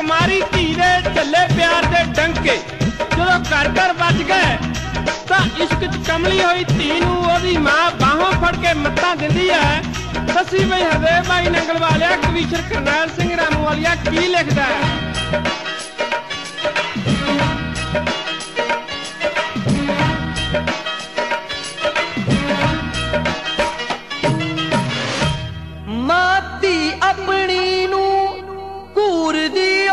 कुमारी धी दे झल्ले प्यार दे डंके जदों घर घर बज गए तां इश्क च कमली हुई धी नूं ओहदी मां बाहों फड़ के मत्तां दिंदी है। दसी बई हरदेव भाई नंगल वालिया कवीशर करनैल सिंह रामू वालिया की लिखदा है।